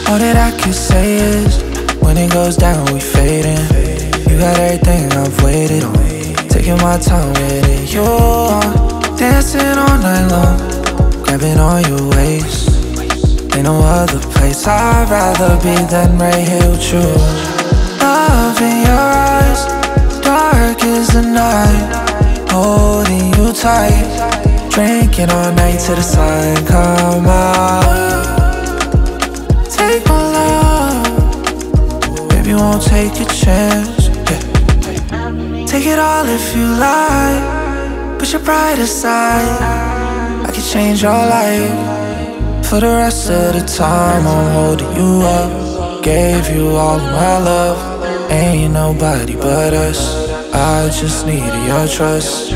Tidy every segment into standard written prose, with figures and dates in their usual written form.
All that I can say is, when it goes down, we fading. You got everything I've waited on, taking my time with it. You are dancing all night long, grabbing on your waist. Ain't no other place I'd rather be than right here with you. Love in your eyes, dark as the night, holding you tight, drinking all night till the sun come out. Take my love, baby, won't take a chance, yeah. Take it all if you like, push your pride aside. I can change your life. For the rest of the time I'm holding you up, gave you all of my love. Ain't nobody but us, I just needed your trust.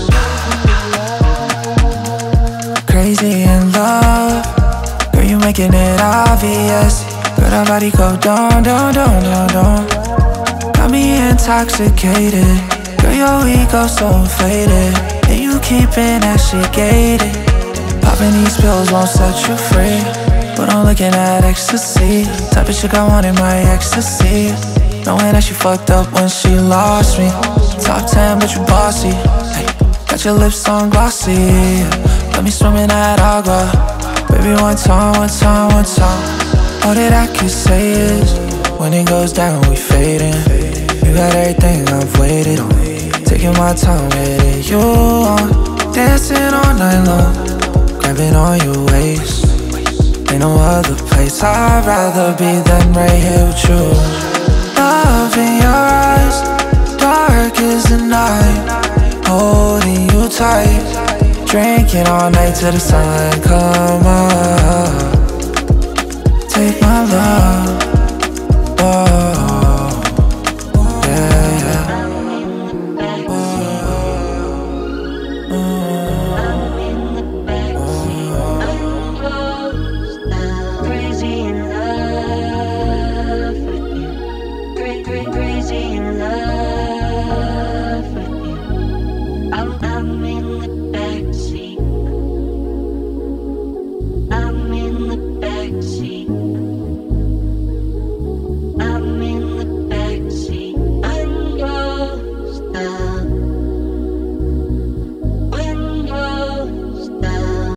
Crazy in love, girl, you making it obvious. Girl, that body go down, down, down, down, down. Got me intoxicated, girl, your ego so faded, and you keeping that shit gated. Popping these pills won't set you free, but I'm looking at ecstasy. Type of chick I want in my ecstasy, knowing that she fucked up when she lost me. Top 10 but you bossy, hey, got your lips on glossy. Let me swim in that agua, baby, one time, one time, one time. All that I can say is, when it goes down, we fading. You got everything I've waited on, taking my time with it. You are dancing all night long, grabbing on your waist. Ain't no other place I'd rather be than right here with you. Love in your eyes, dark as the night, holding you tight, drinking all night till the sun come up. Take my love, oh, yeah, yeah. I'm in the backseat.